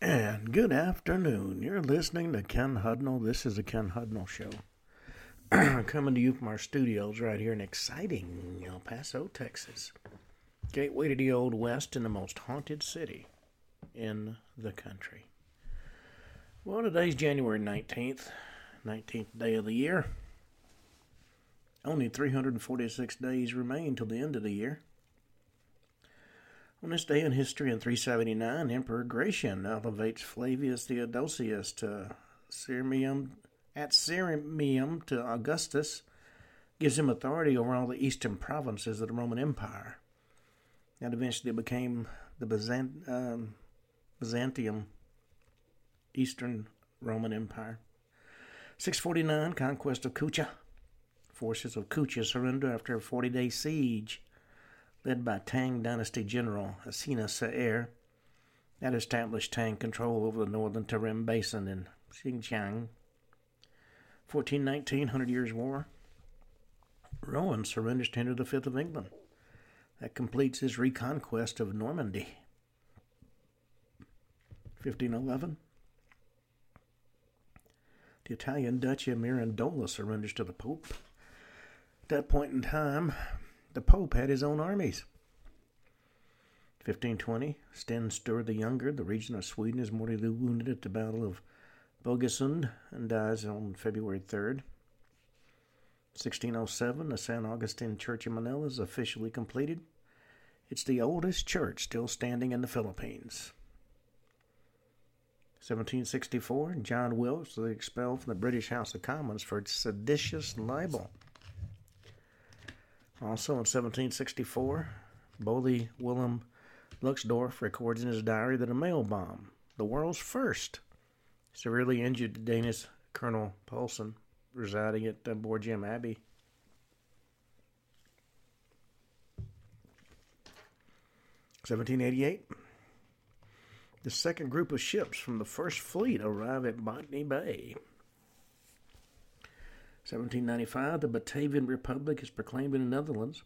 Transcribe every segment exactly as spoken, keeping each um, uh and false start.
And good afternoon. You're listening to Ken Hudnall. This is the Ken Hudnall Show. Coming to you from our studios right here in exciting El Paso, Texas. Gateway to the Old West and the most haunted city in the country. Well, today's January nineteenth, nineteenth day of the year. Only three hundred forty-six days remain till the end of the year. On this day in history in three seventy-nine, Emperor Gratian elevates Flavius Theodosius to Sirmium, at Sirmium to Augustus, gives him authority over all the eastern provinces of the Roman Empire. That eventually became the Byzant, um, Byzantium, Eastern Roman Empire. six forty-nine, conquest of Kucha. Forces of Kucha surrender after a forty-day siege led by Tang Dynasty General Asina Saer. That established Tang control over the northern Tarim Basin in Xinjiang. fourteen nineteen, Hundred Years' War. Rohan surrenders to Henry the Fifth of England. That completes his reconquest of Normandy. fifteen eleven. The Italian Duchy of Mirandola surrenders to the Pope. At that point in time, the Pope had his own armies. fifteen twenty, Sten Sture the Younger, the regent of Sweden, is mortally wounded at the Battle of Bogesund and dies on February third. sixteen oh seven, the San Agustin Church in Manila is officially completed. It's the oldest church still standing in the Philippines. seventeen sixty-four, John Wilkes was expelled from the British House of Commons for seditious libel. Also in seventeen sixty-four, Bodie Willem Luxdorf records in his diary that a mail bomb, the world's first, severely injured the Danish Colonel Poulsen, residing at uh, Borgem Abbey. seventeen eighty-eight, the second group of ships from the First Fleet arrive at Botany Bay. seventeen ninety-five, the Batavian Republic is proclaimed in the Netherlands,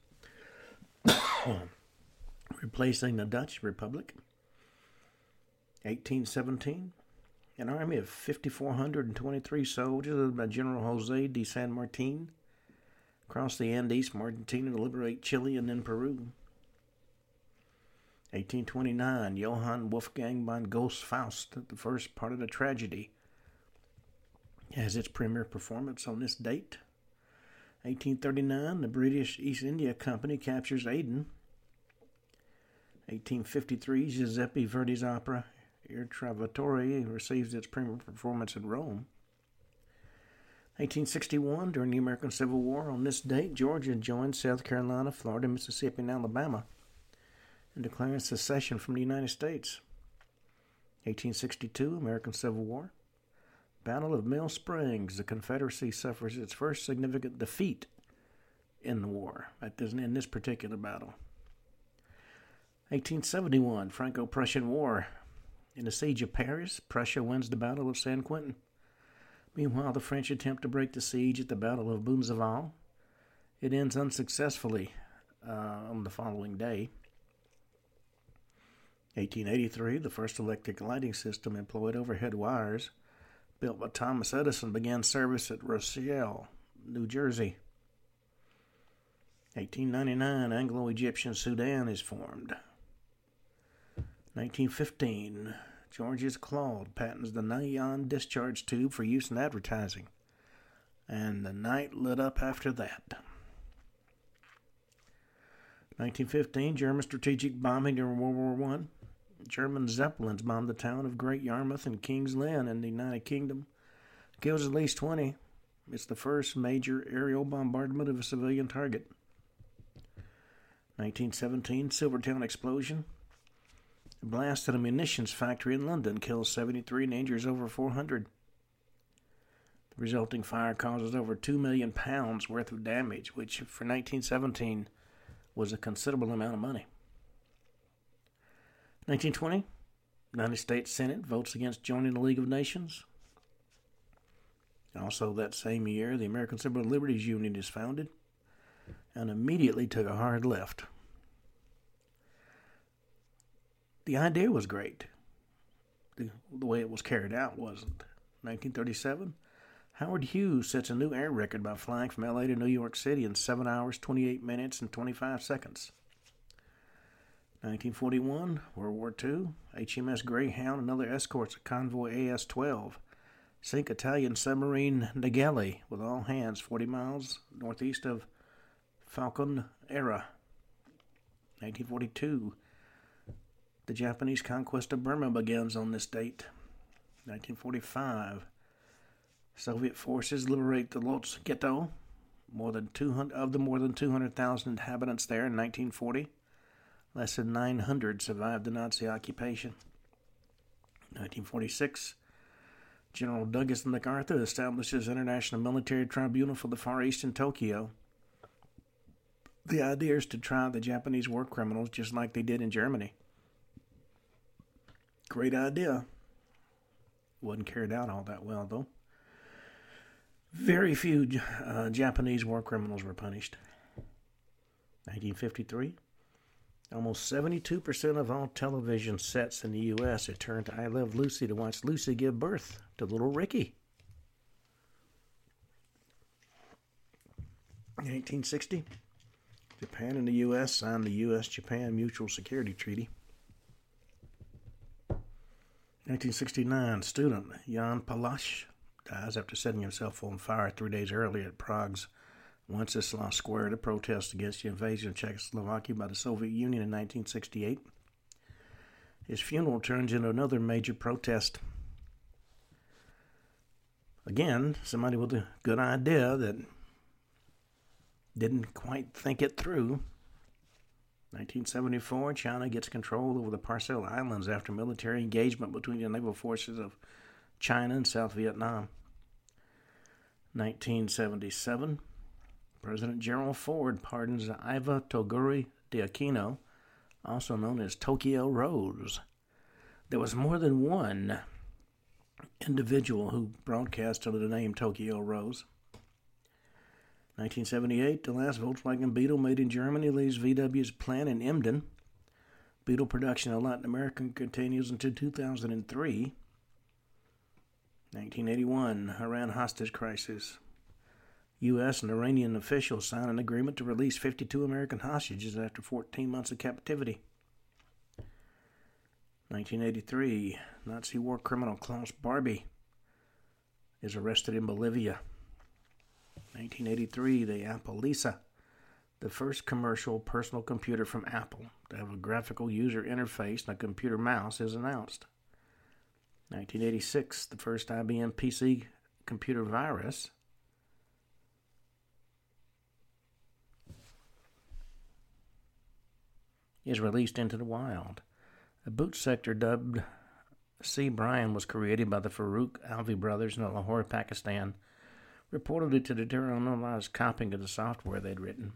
replacing the Dutch Republic. eighteen seventeen, an army of five thousand four hundred twenty-three soldiers led by General Jose de San Martin crossed the Andes from Argentina to liberate Chile and then Peru. eighteen twenty-nine, Johann Wolfgang von Goethe's Faust, the first part of the tragedy, has its premiere performance on this date. eighteen thirty-nine, the British East India Company captures Aden. eighteen fifty-three, Giuseppe Verdi's opera Il Trovatore receives its premiere performance in Rome. eighteen sixty-one, during the American Civil War, on this date, Georgia joined South Carolina, Florida, Mississippi, and Alabama in declaring secession from the United States. eighteen sixty-two, American Civil War. Battle of Mill Springs, the Confederacy suffers its first significant defeat in the war, at this, in this particular battle. eighteen seventy-one, Franco-Prussian War. In the Siege of Paris, Prussia wins the Battle of San Quentin. Meanwhile, the French attempt to break the siege at the Battle of Bunzaval. It ends unsuccessfully uh, on the following day. eighteen eighty-three, the first electric lighting system employed overhead wires built by Thomas Edison began service at Rochelle, New Jersey. eighteen ninety-nine, Anglo-Egyptian Sudan is formed. nineteen fifteen, Georges Claude patents the neon discharge tube for use in advertising. And the night lit up after that. nineteen fifteen, German strategic bombing during World War One. German Zeppelins bombed the town of Great Yarmouth and King's Lynn in the United Kingdom. Kills at least twenty. It's the first major aerial bombardment of a civilian target. nineteen seventeen, Silvertown explosion. A blast at a munitions factory in London kills seventy-three and injures over four hundred. The resulting fire causes over two million pounds worth of damage, which for nineteen seventeen was a considerable amount of money. nineteen twenty, United States Senate votes against joining the League of Nations. Also that same year, the American Civil Liberties Union is founded and immediately took a hard left. The idea was great. the, the way it was carried out wasn't. nineteen thirty-seven, Howard Hughes sets a new air record by flying from L A to New York City in seven hours, twenty-eight minutes, and twenty-five seconds. nineteen forty-one, World War Two, H M S Greyhound and other escorts of convoy A S twelve sink Italian submarine Nageli with all hands forty miles northeast of Falcon Era. nineteen forty-two, the Japanese conquest of Burma begins on this date. nineteen forty-five, Soviet forces liberate the Lodz Ghetto, more than two hundred of the more than two hundred thousand inhabitants there in nineteen forty. Less than nine hundred survived the Nazi occupation. nineteen forty-six, General Douglas MacArthur establishes International Military Tribunal for the Far East in Tokyo. The idea is to try the Japanese war criminals just like they did in Germany. Great idea. Wasn't carried out all that well, though. Very few uh, Japanese war criminals were punished. nineteen fifty-three, almost seventy-two percent of all television sets in the U S had turned to I Love Lucy to watch Lucy give birth to little Ricky. eighteen sixty, Japan and the U S signed the U S Japan Mutual Security Treaty. nineteen sixty-nine, student Jan Palach dies after setting himself on fire three days earlier at Prague's Wenceslas Square to protest against the invasion of Czechoslovakia by the Soviet Union in nineteen sixty-eight. His funeral turns into another major protest. Again, somebody with a good idea that didn't quite think it through. nineteen seventy-four, China gets control over the Parcel Islands after military engagement between the naval forces of China and South Vietnam. nineteen seventy-seven, President Gerald Ford pardons Iva Toguri de Aquino, also known as Tokyo Rose. There was more than one individual who broadcast under the name Tokyo Rose. nineteen seventy-eight, the last Volkswagen Beetle made in Germany leaves V W's plant in Emden. Beetle production in Latin America continues until two thousand three. nineteen eighty-one, Iran hostage crisis. U S and Iranian officials sign an agreement to release fifty-two American hostages after fourteen months of captivity. nineteen eighty-three, Nazi war criminal Klaus Barbie is arrested in Bolivia. nineteen eighty-three, the Apple Lisa, the first commercial personal computer from Apple to have a graphical user interface and a computer mouse, is announced. nineteen eighty-six, the first I B M P C computer virus. Is released into the wild. A boot sector dubbed C. Brian was created by the Farouk Alvi brothers in Lahore, Pakistan, reportedly to deter unauthorized copying of the software they'd written.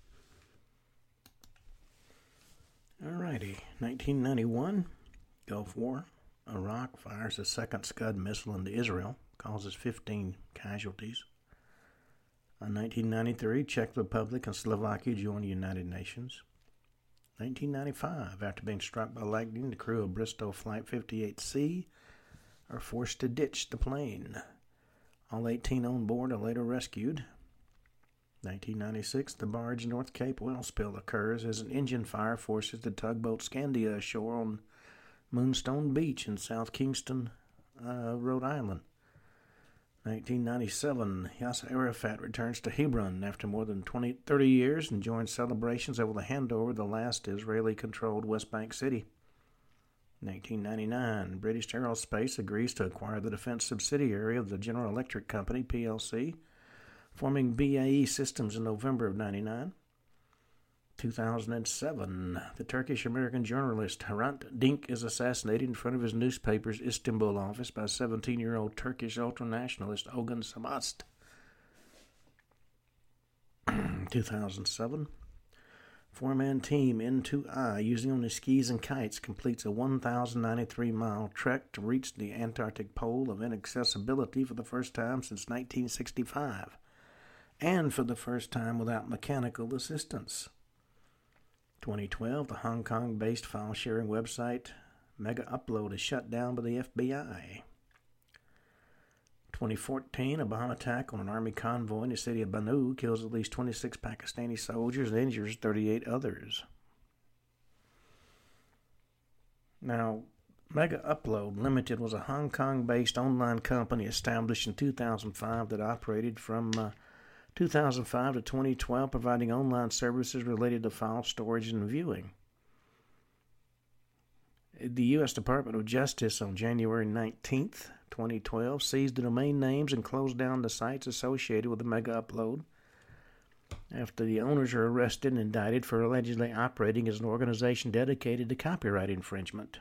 Alrighty, nineteen ninety-one, Gulf War. Iraq fires a second Scud missile into Israel, causes fifteen casualties. In nineteen ninety-three, Czech Republic and Slovakia join the United Nations. nineteen ninety-five, after being struck by lightning, the crew of Bristow Flight fifty-eight C are forced to ditch the plane. All eighteen on board are later rescued. nineteen ninety-six, the barge North Cape oil spill occurs as an engine fire forces the tugboat Scandia ashore on Moonstone Beach in South Kingston, uh, Rhode Island. nineteen ninety-seven, Yasser Arafat returns to Hebron after more than twenty, thirty years and joins celebrations over the handover of the last Israeli-controlled West Bank city. nineteen ninety-nine, British Aerospace agrees to acquire the defense subsidiary of the General Electric Company, P L C, forming B A E Systems in November of ninety-nine. two thousand seven, the Turkish-American journalist Hrant Dink is assassinated in front of his newspaper's Istanbul office by seventeen-year-old Turkish ultranationalist Ogun Samast. two thousand seven, four-man team N two I, using only skis and kites, completes a one thousand ninety-three mile trek to reach the Antarctic pole of inaccessibility for the first time since nineteen sixty-five, and for the first time without mechanical assistance. twenty twelve, the Hong Kong-based file-sharing website Mega Upload is shut down by the F B I. twenty fourteen, a bomb attack on an army convoy in the city of Bannu kills at least twenty-six Pakistani soldiers and injures thirty-eight others. Now, Mega Upload Limited was a Hong Kong-based online company established in two thousand five that operated from uh, two thousand five to twenty twelve, providing online services related to file storage and viewing. The U S Department of Justice on January nineteenth, twenty twelve, seized the domain names and closed down the sites associated with the Mega Upload after the owners were arrested and indicted for allegedly operating as an organization dedicated to copyright infringement.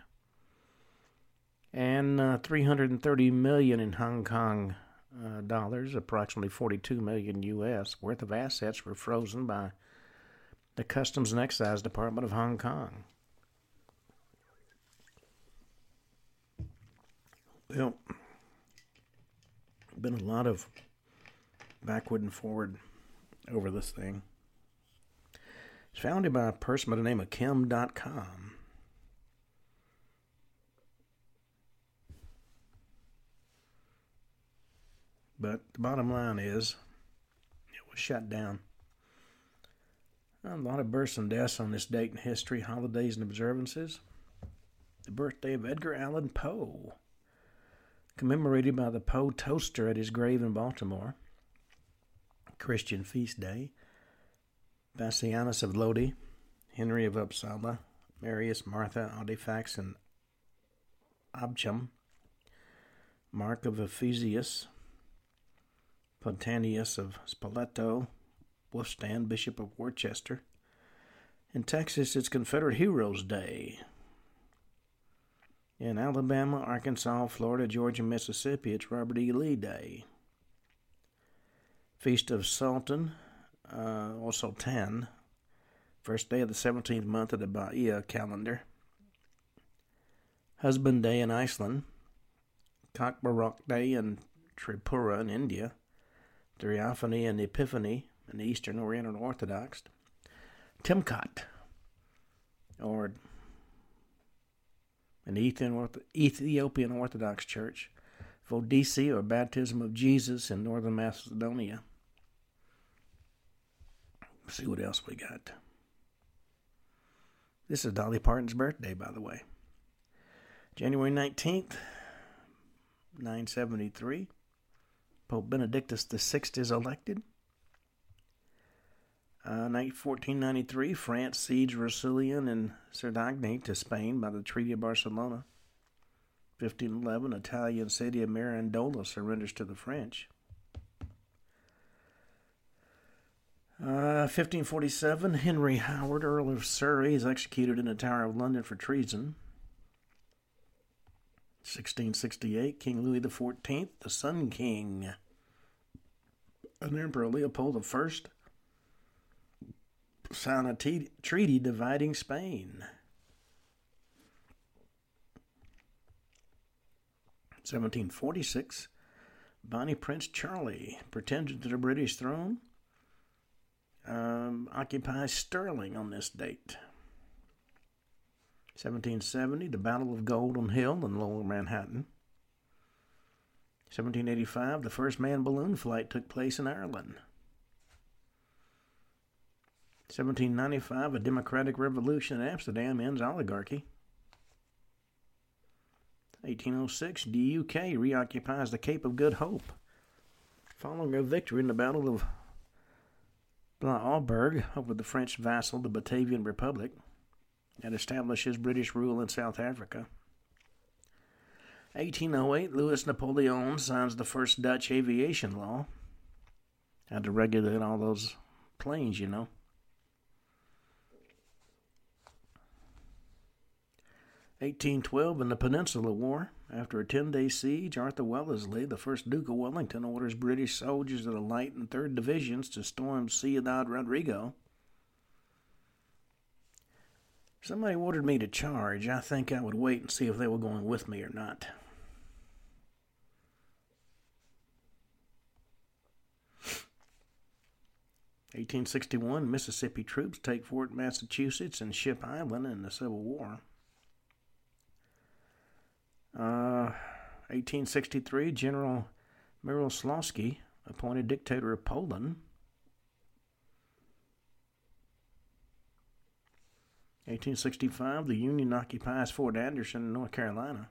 And uh, three hundred thirty million dollars in Hong Kong uh, dollars, approximately forty-two million U S, worth of assets were frozen by the Customs and Excise Department of Hong Kong. Well, been a lot of backward and forward over this thing. It's founded by a person by the name of Kim dot com. But the bottom line is, it was shut down. A lot of births and deaths on this date in history, holidays and observances. The birthday of Edgar Allan Poe, commemorated by the Poe Toaster at his grave in Baltimore. Christian Feast Day. Bassianus of Lodi, Henry of Uppsala, Marius, Martha, Audifax, and Abcham, Mark of Ephesius, Pontanius of Spoleto, Wolfstan, Bishop of Worcester. In Texas, it's Confederate Heroes Day. In Alabama, Arkansas, Florida, Georgia, and Mississippi, it's Robert E. Lee Day. Feast of Sultan, uh, or Sultan, first day of the seventeenth month of the Bahia calendar. Husband Day in Iceland. Cockburrock Day in Tripura in India. Theophany and Epiphany in the Eastern Oriental Orthodox. Timkat, or in the Ethiopian Orthodox Church. Vodisi, or Baptism of Jesus in Northern Macedonia. Let's see what else we got. This is Dolly Parton's birthday, by the way. January nineteenth, nine seventy-three. Pope Benedictus the Sixth is elected. Uh, fourteen ninety-three, France cedes Roussillon and Cerdagne to Spain by the Treaty of Barcelona. fifteen eleven, Italian city of Mirandola surrenders to the French. Uh, fifteen forty-seven, Henry Howard, Earl of Surrey, is executed in the Tower of London for treason. sixteen sixty-eight, King Louis the Fourteenth, the Sun King, and Emperor Leopold the First sign a te- treaty dividing Spain. seventeen forty-six, Bonnie Prince Charlie, pretender to the British throne, um, occupies Stirling on this date. seventeen seventy, the Battle of Golden Hill in Lower Manhattan. seventeen eighty-five, the first manned balloon flight took place in Ireland. seventeen ninety-five, a democratic revolution in Amsterdam ends oligarchy. eighteen oh six, the U K reoccupies the Cape of Good Hope, following a victory in the Battle of Blas-Alberg over the French vassal, the Batavian Republic, that establishes British rule in South Africa. eighteen oh eight, Louis Napoleon signs the first Dutch aviation law. Had to regulate all those planes, you know. eighteen twelve, in the Peninsula War, after a ten-day siege, Arthur Wellesley, the first Duke of Wellington, orders British soldiers of the Light and Third Divisions to storm Ciudad Rodrigo. Somebody ordered me to charge. I think I would wait and see if they were going with me or not. eighteen sixty-one, Mississippi troops take Fort Massachusetts and Ship Island in the Civil War. Uh, eighteen sixty-three, General Mieroslawski appointed dictator of Poland. eighteen sixty-five, the Union occupies Fort Anderson, North Carolina.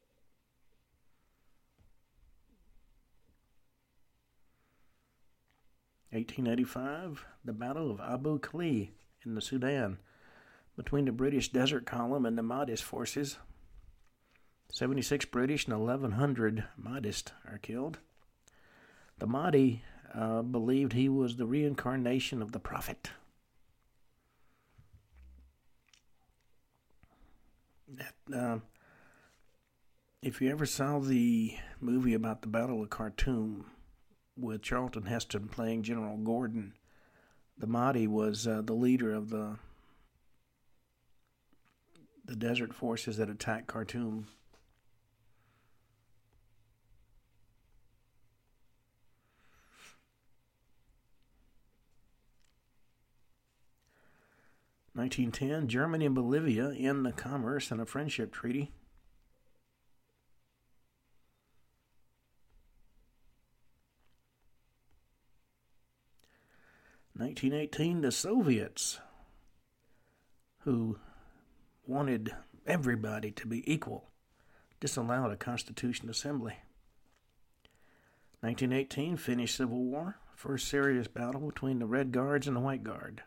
eighteen eighty-five, the Battle of Abu Klea in the Sudan between the British Desert Column and the Mahdist forces. seventy-six British and eleven hundred Mahdists are killed. The Mahdi uh, believed he was the reincarnation of the Prophet. Uh, if you ever saw the movie about the Battle of Khartoum with Charlton Heston playing General Gordon, the Mahdi was uh, the leader of the the desert forces that attacked Khartoum. nineteen ten, Germany and Bolivia end the commerce and a friendship treaty. nineteen eighteen, the Soviets, who wanted everybody to be equal, disallowed a Constitution Assembly. nineteen eighteen, Finnish Civil War, first serious battle between the Red Guards and the White Guard.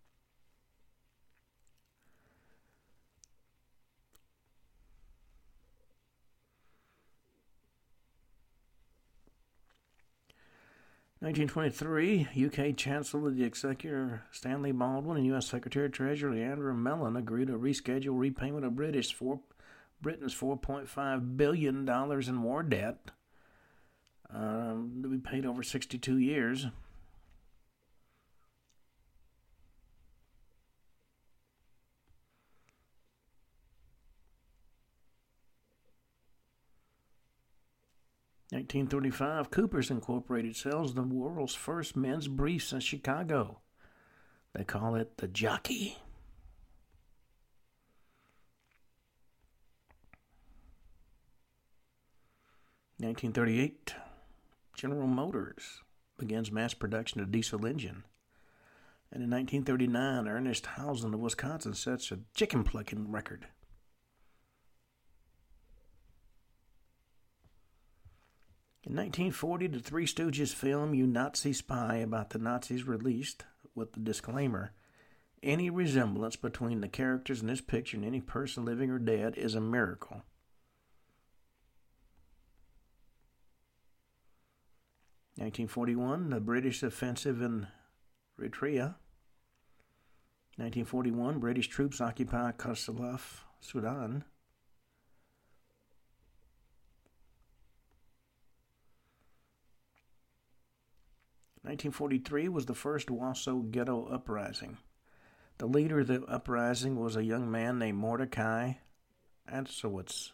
nineteen twenty-three, U K Chancellor of the Exchequer Stanley Baldwin and U S Secretary of Treasury Andrew Mellon agreed to reschedule repayment of British for Britain's four point five billion dollars in war debt um, to be paid over sixty-two years. nineteen thirty-five, Coopers Incorporated sells the world's first men's briefs in Chicago. They call it the Jockey. nineteen thirty-eight, General Motors begins mass production of diesel engine. And in nineteen thirty-nine, Ernest Housen of Wisconsin sets a chicken plucking record. In nineteen forty, the Three Stooges film You Nazi Spy about the Nazis released with the disclaimer, any resemblance between the characters in this picture and any person living or dead is a miracle. nineteen forty-one, the British offensive in Eritrea. nineteen forty-one, British troops occupy Kosovo, Sudan. nineteen forty-three was the first Warsaw Ghetto Uprising. The leader of the uprising was a young man named Mordecai Adamowicz.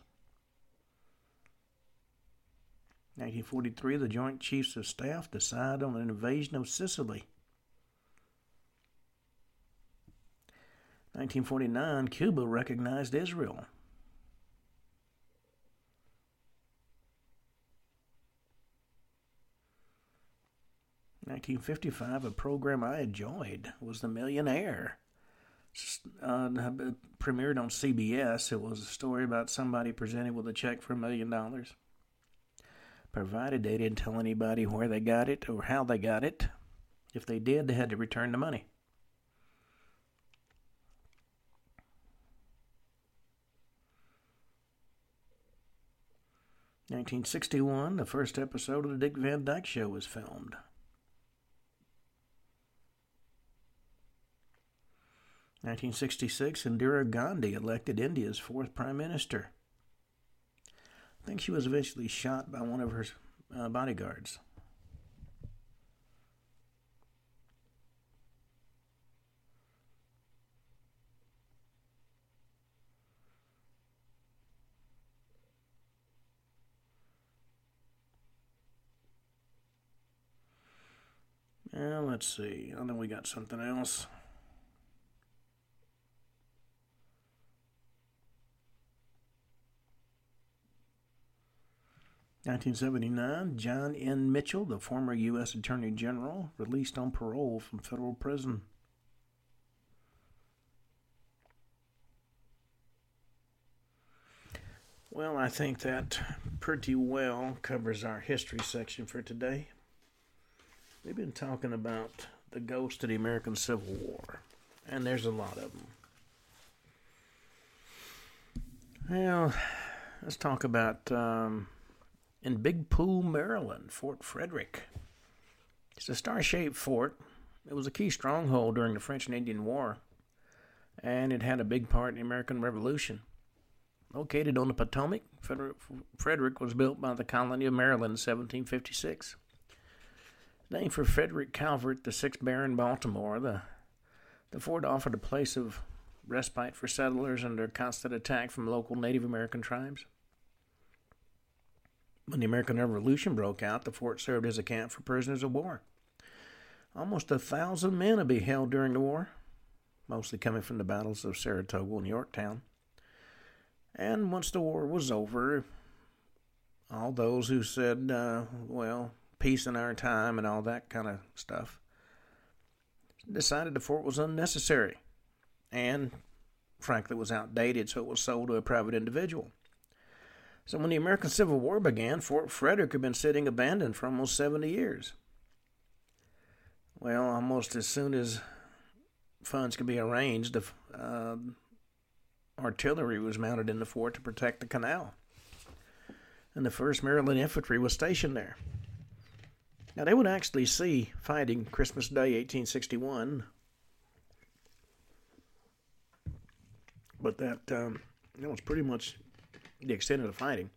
nineteen forty-three, the Joint Chiefs of Staff decide on an invasion of Sicily. nineteen forty-nine, Cuba recognized Israel. nineteen fifty-five, a program I enjoyed was The Millionaire. Uh, premiered on C B S. It was a story about somebody presented with a check for a million dollars. Provided they didn't tell anybody where they got it or how they got it. If they did, they had to return the money. nineteen sixty-one, the first episode of The Dick Van Dyke Show was filmed. nineteen sixty-six, Indira Gandhi elected India's fourth prime minister. I think she was eventually shot by one of her uh, bodyguards. Well, let's see. I know we got something else. nineteen seventy-nine, John N. Mitchell, the former U S Attorney General, released on parole from federal prison. Well, I think that pretty well covers our history section for today. We've been talking about the ghost of the American Civil War, and there's a lot of them. Well, let's talk about um, in Big Pool, Maryland, Fort Frederick. It's a star-shaped fort. It was a key stronghold during the French and Indian War, and it had a big part in the American Revolution. Located on the Potomac, Frederick was built by the colony of Maryland in seventeen fifty-six. Named for Frederick Calvert, the sixth Baron Baltimore, the, the fort offered a place of respite for settlers under constant attack from local Native American tribes. When the American Revolution broke out, the fort served as a camp for prisoners of war. Almost a thousand men would be held during the war, mostly coming from the battles of Saratoga and Yorktown. And once the war was over, all those who said, uh, well, peace in our time and all that kind of stuff, decided the fort was unnecessary and, frankly, was outdated, so it was sold to a private individual. So when the American Civil War began, Fort Frederick had been sitting abandoned for almost seventy years. Well, almost as soon as funds could be arranged, the uh, artillery was mounted in the fort to protect the canal, and the first Maryland Infantry was stationed there. Now, they would actually see fighting Christmas Day, eighteen sixty-one, but that, um, that was pretty much the extent of the fighting.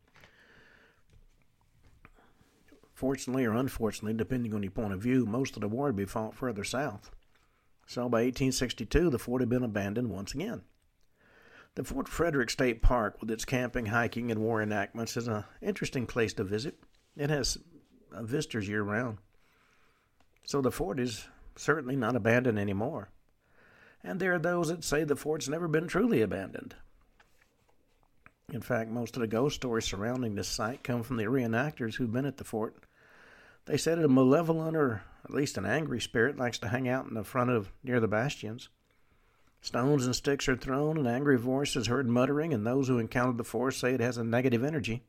Fortunately or unfortunately, depending on your point of view, most of the war would be fought further south. So by eighteen sixty-two, the fort had been abandoned once again. The Fort Frederick State Park, with its camping, hiking, and war enactments, is an interesting place to visit. It has uh, visitors year-round. So the fort is certainly not abandoned anymore. And there are those that say the fort's never been truly abandoned. In fact, most of the ghost stories surrounding this site come from the reenactors who've been at the fort. They said a malevolent, or at least an angry spirit, likes to hang out in the front of near the bastions. Stones and sticks are thrown, and angry voices heard muttering, and those who encountered the fort say it has a negative energy.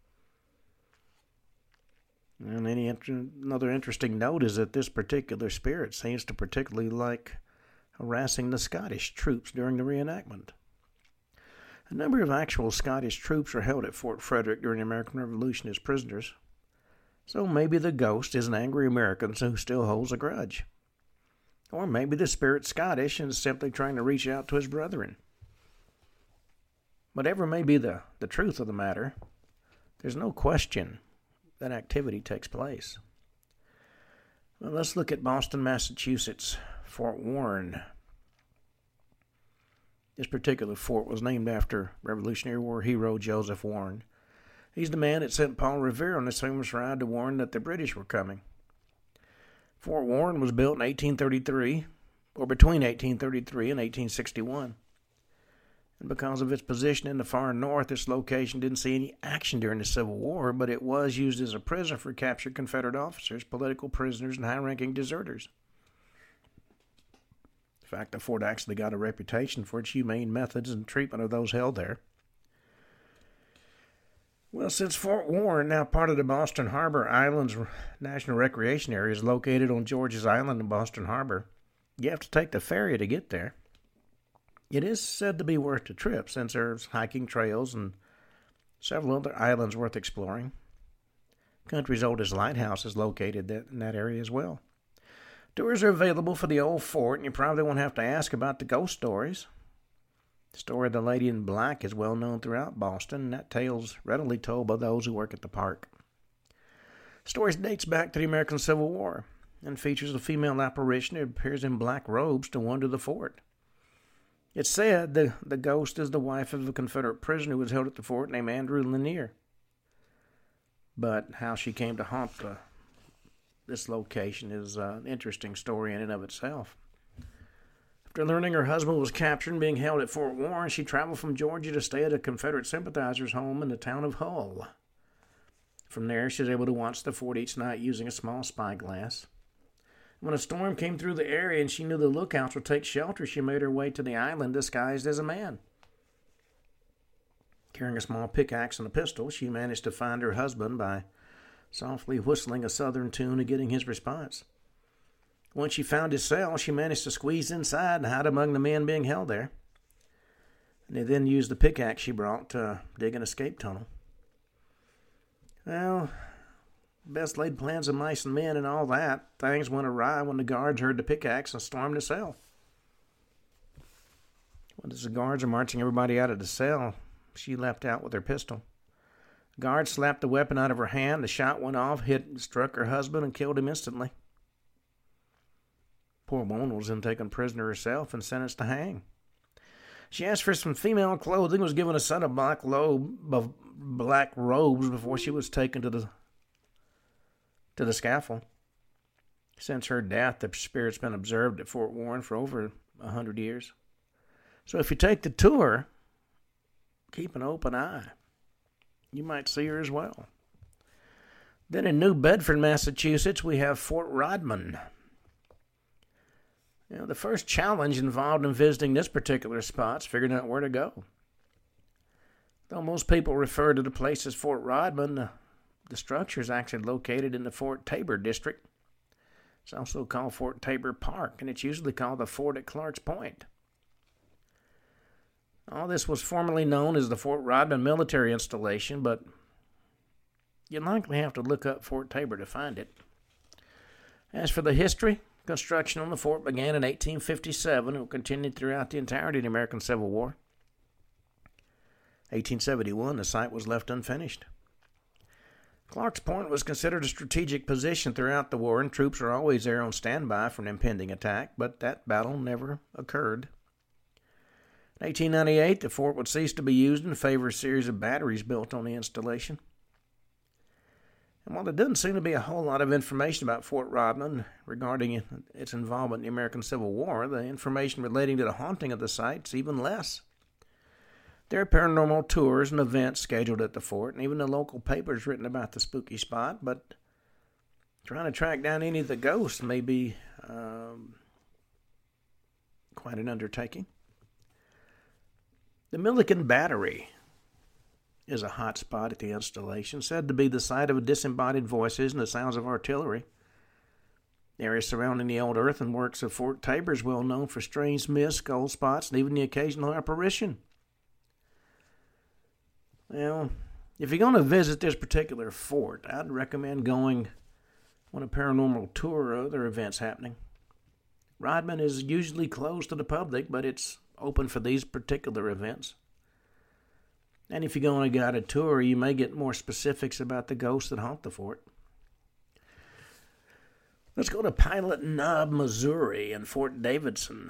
And any inter- another interesting note is that this particular spirit seems to particularly like harassing the Scottish troops during the reenactment. A number of actual Scottish troops were held at Fort Frederick during the American Revolution as prisoners, so maybe the ghost is an angry American who still holds a grudge. Or maybe the spirit's Scottish and is simply trying to reach out to his brethren. Whatever may be the, the truth of the matter, there's no question that activity takes place. Well, let's look at Boston, Massachusetts, Fort Warren. This particular fort was named after Revolutionary War hero Joseph Warren. He's the man that sent Paul Revere on this famous ride to warn that the British were coming. Fort Warren was built in eighteen thirty-three, or between eighteen thirty-three and eighteen sixty-one. And because of its position in the far north, this location didn't see any action during the Civil War, but it was used as a prison for captured Confederate officers, political prisoners, and high-ranking deserters. In fact, the fort actually got a reputation for its humane methods and treatment of those held there. Well, since Fort Warren, now part of the Boston Harbor Islands National Recreation Area, is located on George's Island in Boston Harbor, you have to take the ferry to get there. It is said to be worth the trip, since there's hiking trails and several other islands worth exploring. Country's oldest lighthouse is located in that area as well. Tours are available for the old fort, and you probably won't have to ask about the ghost stories. The story of the Lady in Black is well known throughout Boston, and that tale's readily told by those who work at the park. The story dates back to the American Civil War and features a female apparition who appears in black robes to wander the fort. It's said the, the ghost is the wife of a Confederate prisoner who was held at the fort named Andrew Lanier. But how she came to haunt the, this location is uh, an interesting story in and of itself. After learning her husband was captured and being held at Fort Warren, she traveled from Georgia to stay at a Confederate sympathizer's home in the town of Hull. From there, she was able to watch the fort each night using a small spyglass. When a storm came through the area and she knew the lookouts would take shelter, she made her way to the island disguised as a man. Carrying a small pickaxe and a pistol, she managed to find her husband by softly whistling a southern tune and getting his response. Once she found his cell, she managed to squeeze inside and hide among the men being held there. And they then used the pickaxe she brought to dig an escape tunnel. Well, best laid plans of mice and men and all that, things went awry when the guards heard the pickaxe and stormed the cell. When the guards are marching everybody out of the cell, she leapt out with her pistol. The guard slapped the weapon out of her hand. The shot went off, hit and struck her husband, and killed him instantly. Poor woman was then taken prisoner herself and sentenced to hang. She asked for some female clothing, was given a set of black, lobe, black robes before she was taken to the to the scaffold. Since her death, the spirit's been observed at Fort Warren for over a hundred years. So if you take the tour, keep an open eye. You might see her as well. Then in New Bedford, Massachusetts, we have Fort Rodman. You know, the first challenge involved in visiting this particular spot is figuring out where to go. Though most people refer to the place as Fort Rodman, the, the structure is actually located in the Fort Taber district. It's also called Fort Taber Park, and it's usually called the Fort at Clark's Point. All this was formerly known as the Fort Rodman military installation, but you'd likely have to look up Fort Taber to find it. As for the history, construction on the fort began in eighteen fifty-seven and continued throughout the entirety of the American Civil War. eighteen seventy-one, the site was left unfinished. Clark's Point was considered a strategic position throughout the war, and troops were always there on standby for an impending attack, but that battle never occurred. In eighteen ninety-eight, the fort would cease to be used in favor of a series of batteries built on the installation. And while there doesn't seem to be a whole lot of information about Fort Rodman regarding its involvement in the American Civil War, the information relating to the haunting of the site is even less. There are paranormal tours and events scheduled at the fort, and even the local papers written about the spooky spot, but trying to track down any of the ghosts may be um, quite an undertaking. The Milliken Battery is a hot spot at the installation, said to be the site of disembodied voices and the sounds of artillery. The area surrounding the old earthworks of Fort Taber is well known for strange myths, cold spots, and even the occasional apparition. Well, if you're going to visit this particular fort, I'd recommend going on a paranormal tour or other events happening. Rodman is usually closed to the public, but it's open for these particular events. And if you go on a guided tour, you may get more specifics about the ghosts that haunt the fort. Let's go to Pilot Knob, Missouri, and Fort Davidson.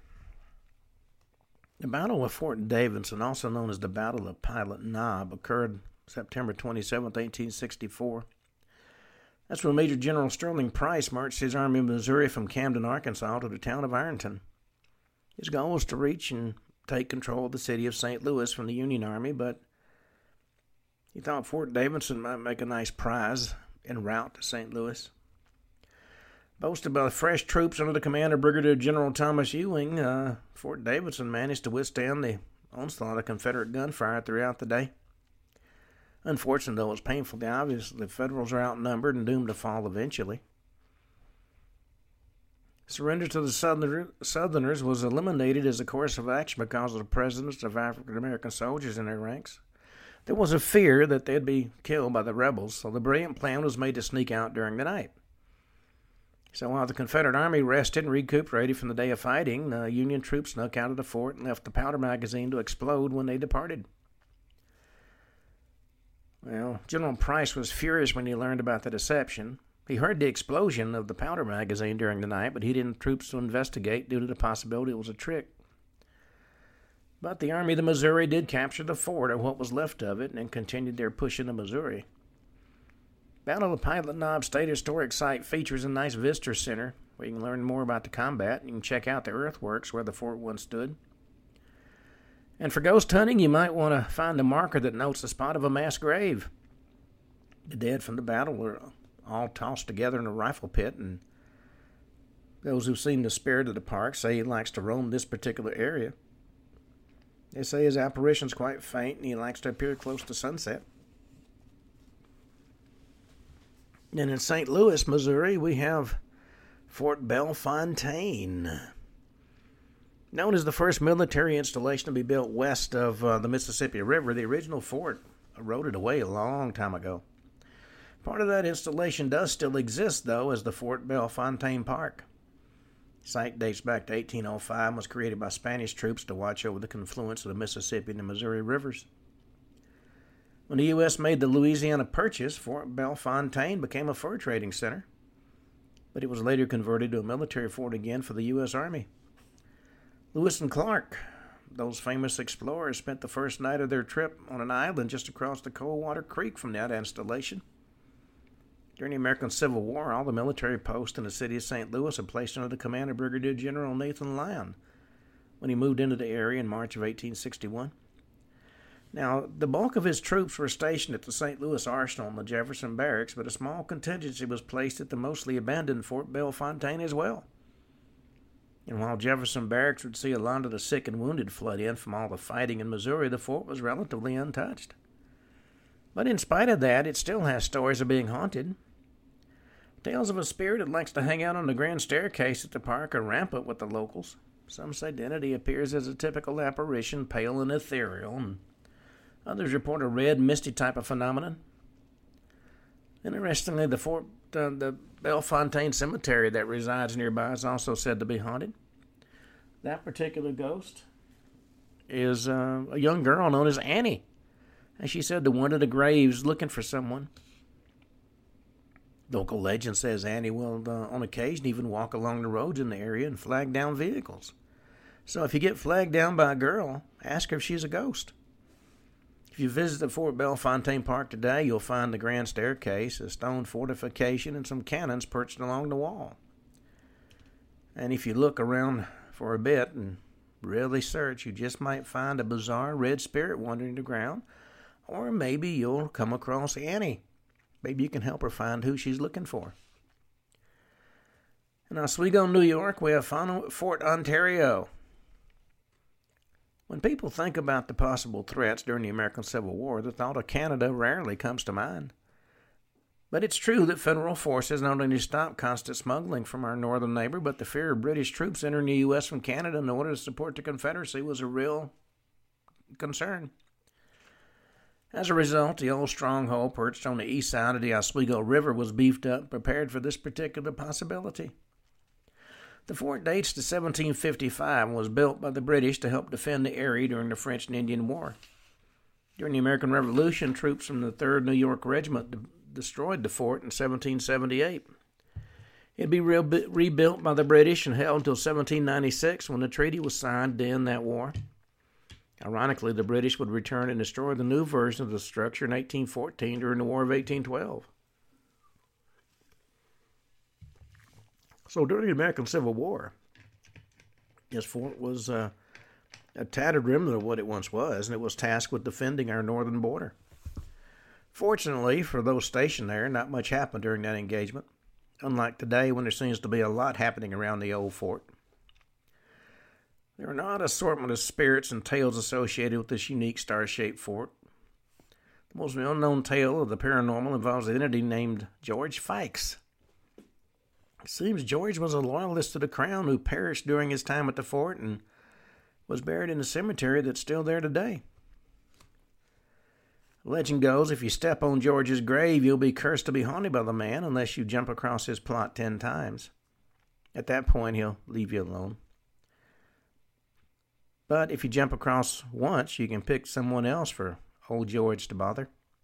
The Battle of Fort Davidson, also known as the Battle of Pilot Knob, occurred September twenty-seventh, eighteen sixty-four. That's when Major General Sterling Price marched his army of Missouri from Camden, Arkansas, to the town of Ironton. His goal was to reach and take control of the city of Saint Louis from the Union Army, but he thought Fort Davidson might make a nice prize en route to Saint Louis. Boasted by fresh troops under the command of Brigadier General Thomas Ewing, uh, Fort Davidson managed to withstand the onslaught of Confederate gunfire throughout the day. Unfortunately, though it was painfully obvious, the Federals are outnumbered and doomed to fall eventually. Surrender to the Southern, Southerners was eliminated as a course of action because of the presence of African-American soldiers in their ranks. There was a fear that they'd be killed by the rebels, so the brilliant plan was made to sneak out during the night. So while the Confederate Army rested and recuperated from the day of fighting, the Union troops snuck out of the fort and left the powder magazine to explode when they departed. Well, General Price was furious when he learned about the deception. He heard the explosion of the powder magazine during the night, but he didn't troops to investigate due to the possibility it was a trick. But the Army of the Missouri did capture the fort, or what was left of it, and continued their push into Missouri. Battle of Pilot Knob State Historic Site features a nice visitor center where you can learn more about the combat and you can check out the earthworks where the fort once stood. And for ghost hunting, you might want to find a marker that notes the spot of a mass grave. The dead from the battle were all tossed together in a rifle pit, and those who've seen the spirit of the park say he likes to roam this particular area. They say his apparition's quite faint and he likes to appear close to sunset. And in Saint Louis, Missouri, we have Fort Bellefontaine. Known as the first military installation to be built west of uh, the Mississippi River, the original fort eroded away a long time ago. Part of that installation does still exist, though, as the Fort Bellefontaine Park. The site dates back to eighteen oh five and was created by Spanish troops to watch over the confluence of the Mississippi and the Missouri rivers. When the U S made the Louisiana Purchase, Fort Bellefontaine became a fur trading center, but it was later converted to a military fort again for the U S Army. Lewis and Clark, those famous explorers, spent the first night of their trip on an island just across the Coldwater Creek from that installation. During the American Civil War, all the military posts in the city of Saint Louis were placed under the command of Brigadier General Nathan Lyon when he moved into the area in March of eighteen sixty-one. Now, the bulk of his troops were stationed at the Saint Louis Arsenal and the Jefferson Barracks, but a small contingency was placed at the mostly abandoned Fort Bellefontaine as well. And while Jefferson Barracks would see a lot of the sick and wounded flood in from all the fighting in Missouri, the fort was relatively untouched. But in spite of that, it still has stories of being haunted. Tales of a spirit that likes to hang out on the grand staircase at the park are rampant with the locals. Some identity appears as a typical apparition, pale and ethereal, and others report a red, misty type of phenomenon. Interestingly, the Fort, uh, the Bellefontaine Cemetery that resides nearby is also said to be haunted. That particular ghost is uh, a young girl known as Annie, and she said to one of the graves looking for someone. Local legend says Annie will, uh, on occasion, even walk along the roads in the area and flag down vehicles. So if you get flagged down by a girl, ask her if she's a ghost. If you visit the Fort Bellefontaine Park today, you'll find the grand staircase, a stone fortification, and some cannons perched along the wall. And if you look around for a bit and really search, you just might find a bizarre red spirit wandering the ground, or maybe you'll come across Annie. Maybe you can help her find who she's looking for. In Oswego, New York, we have Fort Ontario. When people think about the possible threats during the American Civil War, the thought of Canada rarely comes to mind. But it's true that federal forces not only stopped constant smuggling from our northern neighbor, but the fear of British troops entering the U S from Canada in order to support the Confederacy was a real concern. As a result, the old stronghold perched on the east side of the Oswego River was beefed up, prepared for this particular possibility. The fort dates to seventeen fifty-five and was built by the British to help defend the area during the French and Indian War. During the American Revolution, troops from the third New York Regiment de- destroyed the fort in seventeen seventy-eight. It'd be re- rebuilt by the British and held until seventeen ninety-six when the treaty was signed to end that war. Ironically, the British would return and destroy the new version of the structure in eighteen fourteen during the War of eighteen twelve. So during the American Civil War, this fort was uh, a tattered remnant of what it once was, and it was tasked with defending our northern border. Fortunately for those stationed there, not much happened during that engagement, unlike today when there seems to be a lot happening around the old fort. There are an odd assortment of spirits and tales associated with this unique star-shaped fort. The most well-known tale of the paranormal involves an entity named George Fikes. It seems George was a loyalist to the crown who perished during his time at the fort and was buried in a cemetery that's still there today. Legend goes, if you step on George's grave, you'll be cursed to be haunted by the man unless you jump across his plot ten times. At that point, he'll leave you alone. But if you jump across once, you can pick someone else for old George to bother.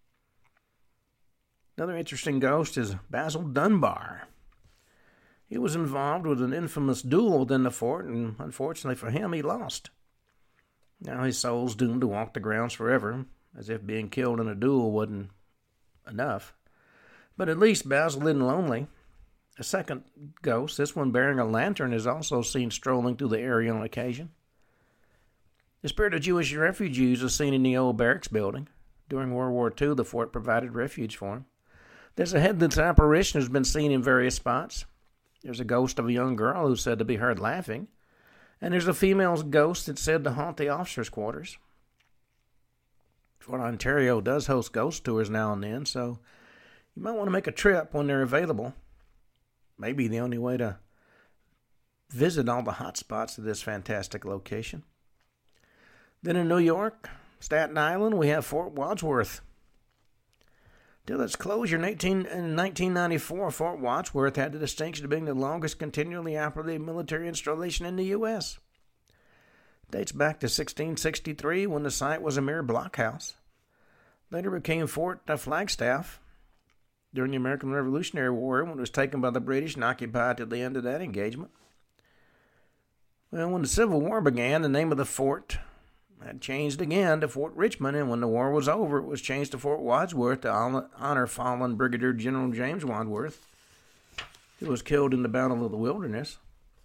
Another interesting ghost is Basil Dunbar. He was involved with an infamous duel within the fort, and unfortunately for him, he lost. Now his soul's doomed to walk the grounds forever, as if being killed in a duel wasn't enough. But at least Basil isn't lonely. A second ghost, this one bearing a lantern, is also seen strolling through the area on occasion. The spirit of Jewish refugees was seen in the old barracks building. During World War Two, the fort provided refuge for them. There's a headless apparition who's been seen in various spots. There's a ghost of a young girl who's said to be heard laughing. And there's a female ghost that's said to haunt the officers' quarters. Fort Ontario does host ghost tours now and then, so you might want to make a trip when they're available. Maybe the only way to visit all the hot spots of this fantastic location. Then in New York, Staten Island, we have Fort Wadsworth. Till its closure in, eighteen, in nineteen ninety-four, Fort Wadsworth had the distinction of being the longest continually operative military installation in the U S Dates back to sixteen sixty-three, when the site was a mere blockhouse. Later became Fort Flagstaff during the American Revolutionary War, when it was taken by the British and occupied till the end of that engagement. Well, when the Civil War began, the name of the fort had changed again to Fort Richmond, and when the war was over, it was changed to Fort Wadsworth to honor fallen Brigadier General James Wadsworth, who was killed in the Battle of the Wilderness.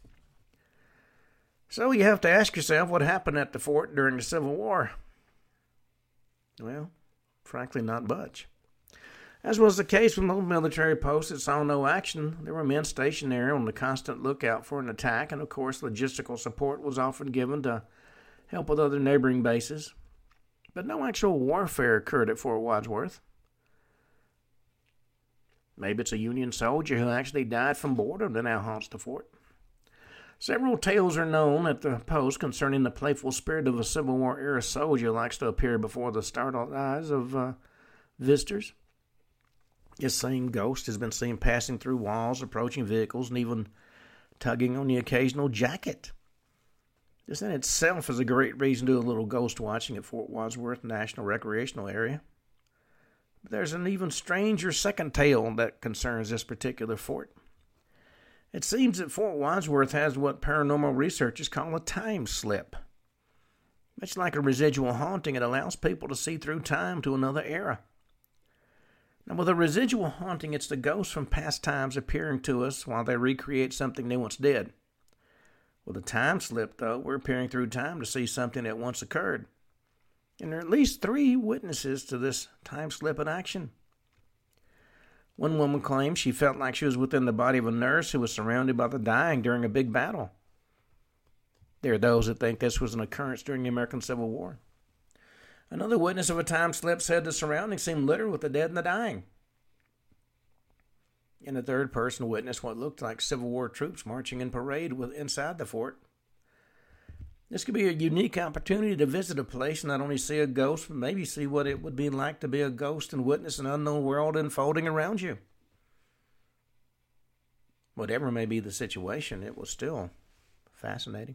So you have to ask yourself what happened at the fort during the Civil War. Well, frankly, not much. As was the case with most military posts that saw no action, there were men stationed there on the constant lookout for an attack, and of course logistical support was often given to help with other neighboring bases. But no actual warfare occurred at Fort Wadsworth. Maybe it's a Union soldier who actually died from boredom that now haunts the fort. Several tales are known at the post concerning the playful spirit of a Civil War-era soldier who likes to appear before the startled eyes of uh, visitors. This same ghost has been seen passing through walls, approaching vehicles, and even tugging on the occasional jacket. This in itself is a great reason to do a little ghost watching at Fort Wadsworth National Recreational Area. But there's an even stranger second tale that concerns this particular fort. It seems that Fort Wadsworth has what paranormal researchers call a time slip. Much like a residual haunting, it allows people to see through time to another era. Now, with a residual haunting, it's the ghosts from past times appearing to us while they recreate something they once did. With a time slip, though, we're appearing through time to see something that once occurred. And there are at least three witnesses to this time slip in action. One woman claims she felt like she was within the body of a nurse who was surrounded by the dying during a big battle. There are those that think this was an occurrence during the American Civil War. Another witness of a time slip said the surroundings seemed littered with the dead and the dying. And a third person witnessed what looked like Civil War troops marching in parade with inside the fort. This could be a unique opportunity to visit a place and not only see a ghost, but maybe see what it would be like to be a ghost and witness an unknown world unfolding around you. Whatever may be the situation, it was still fascinating.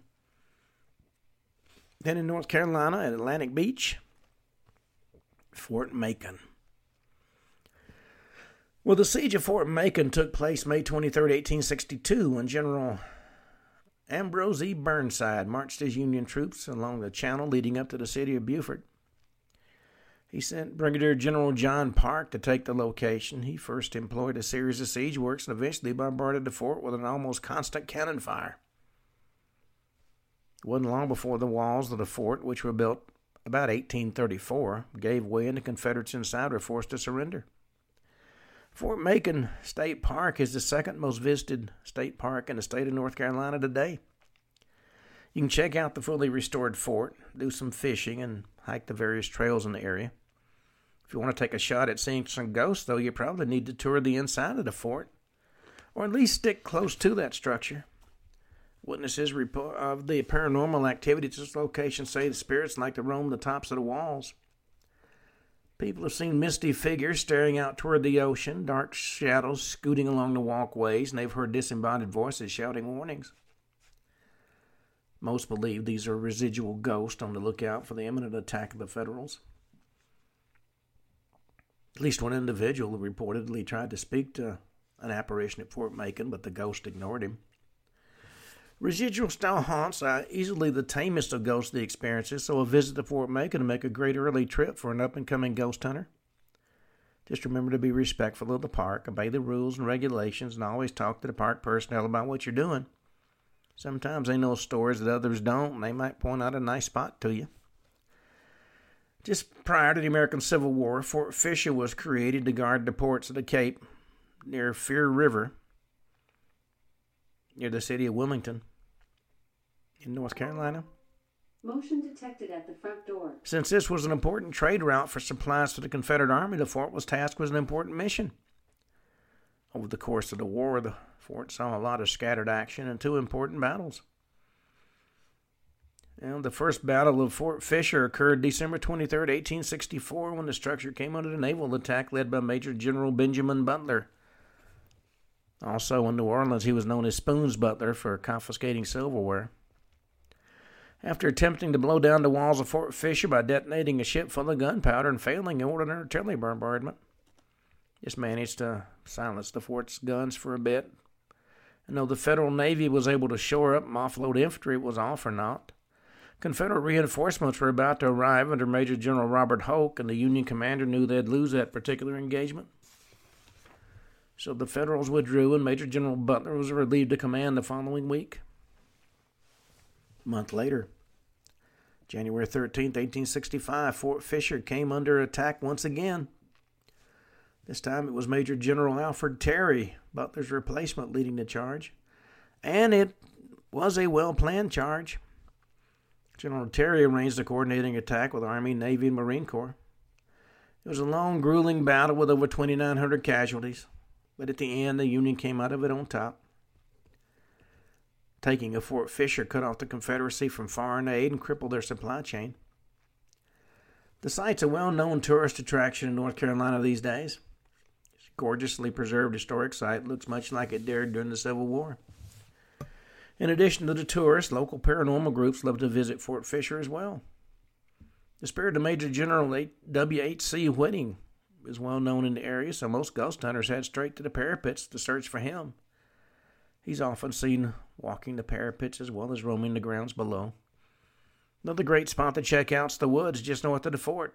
Then in North Carolina at Atlantic Beach, Fort Macon. Well, the siege of Fort Macon took place May twenty-third, eighteen sixty-two, when General Ambrose E. Burnside marched his Union troops along the channel leading up to the city of Beaufort. He sent Brigadier General John Parke to take the location. He first employed a series of siege works and eventually bombarded the fort with an almost constant cannon fire. It wasn't long before the walls of the fort, which were built about eighteen thirty-four, gave way and the Confederates inside were forced to surrender. Fort Macon State Park is the second most visited state park in the state of North Carolina today. You can check out the fully restored fort, do some fishing, and hike the various trails in the area. If you want to take a shot at seeing some ghosts, though, you probably need to tour the inside of the fort, or at least stick close to that structure. Witnesses report of the paranormal activity at this location say the spirits like to roam the tops of the walls. People have seen misty figures staring out toward the ocean, dark shadows scooting along the walkways, and they've heard disembodied voices shouting warnings. Most believe these are residual ghosts on the lookout for the imminent attack of the Federals. At least one individual reportedly tried to speak to an apparition at Fort Macon, but the ghost ignored him. Residual-style haunts are easily the tamest of ghostly experiences, so a visit to Fort Macon will make a great early trip for an up-and-coming ghost hunter. Just remember to be respectful of the park, obey the rules and regulations, and always talk to the park personnel about what you're doing. Sometimes they know stories that others don't, and they might point out a nice spot to you. Just prior to the American Civil War, Fort Fisher was created to guard the ports of the Cape near Fear River, near the city of Wilmington, in North Carolina. Motion detected at the front door. Since this was an important trade route for supplies to the Confederate Army, the fort was tasked with an important mission. Over the course of the war, the fort saw a lot of scattered action and two important battles. Now, the first battle of Fort Fisher occurred December twenty-third, eighteen sixty-four, when the structure came under the naval attack led by Major General Benjamin Butler. Also in New Orleans, he was known as Spoons Butler for confiscating silverware. After attempting to blow down the walls of Fort Fisher by detonating a ship full of gunpowder and failing in an artillery bombardment, this managed to silence the fort's guns for a bit. And though the Federal Navy was able to shore up and offload infantry, it was all for naught. Confederate reinforcements were about to arrive under Major General Robert Hoke, and the Union commander knew they'd lose that particular engagement. So the Federals withdrew, and Major General Butler was relieved to command the following week. A month later, January thirteenth, eighteen sixty-five, Fort Fisher came under attack once again. This time it was Major General Alfred Terry, Butler's replacement, leading the charge. And it was a well-planned charge. General Terry arranged a coordinating attack with Army, Navy, and Marine Corps. It was a long, grueling battle with over twenty-nine hundred casualties, but at the end, the Union came out of it on top. Taking of Fort Fisher cut off the Confederacy from foreign aid and crippled their supply chain. The site's a well-known tourist attraction in North Carolina these days. It's a gorgeously preserved historic site. It looks much like it did during the Civil War. In addition to the tourists, local paranormal groups love to visit Fort Fisher as well. The spirit of Major General W H C Whiting is well known in the area, so most ghost hunters head straight to the parapets to search for him. He's often seen walking the parapets as well as roaming the grounds below. Another great spot to check out's the woods just north of the fort.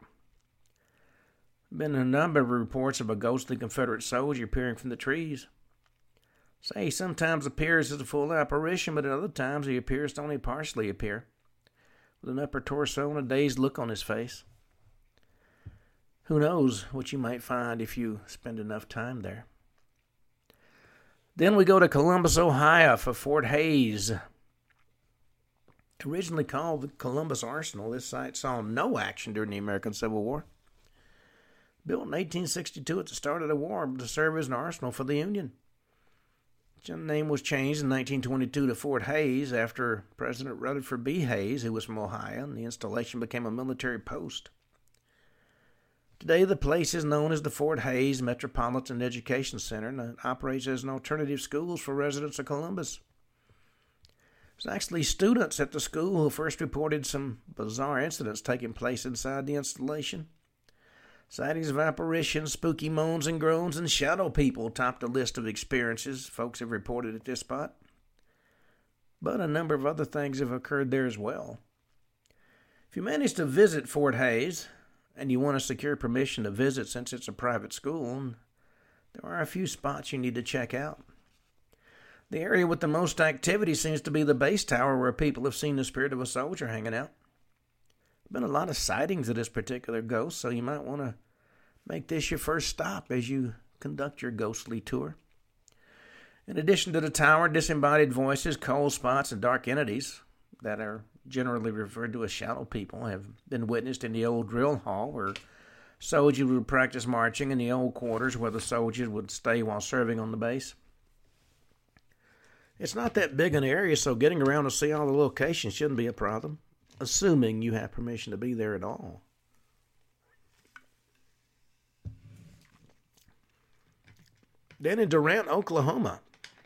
There have been a number of reports of a ghostly Confederate soldier appearing from the trees. Say he sometimes appears as a full apparition, but at other times he appears to only partially appear, with an upper torso and a dazed look on his face. Who knows what you might find if you spend enough time there. Then we go to Columbus, Ohio for Fort Hays. Originally called the Columbus Arsenal, this site saw no action during the American Civil War. Built in eighteen sixty-two at the start of the war to serve as an arsenal for the Union. The name was changed in nineteen twenty-two to Fort Hays after President Rutherford B. Hayes, who was from Ohio, and the installation became a military post. Today, the place is known as the Fort Hays Metropolitan Education Center, and it operates as an alternative school for residents of Columbus. It was actually students at the school who first reported some bizarre incidents taking place inside the installation. Sightings of apparitions, spooky moans and groans, and shadow people topped the list of experiences folks have reported at this spot. But a number of other things have occurred there as well. If you manage to visit Fort Hays, and you want to secure permission to visit since it's a private school, there are a few spots you need to check out. The area with the most activity seems to be the base tower, where people have seen the spirit of a soldier hanging out. Been a lot of sightings of this particular ghost, so you might want to make this your first stop as you conduct your ghostly tour. In addition to the tower, disembodied voices, cold spots, and dark entities that are generally referred to as shadow people have been witnessed in the old drill hall, where soldiers would practice marching, in the old quarters where the soldiers would stay while serving on the base. It's not that big an area, so getting around to see all the locations shouldn't be a problem, assuming you have permission to be there at all. Then in Durant, Oklahoma,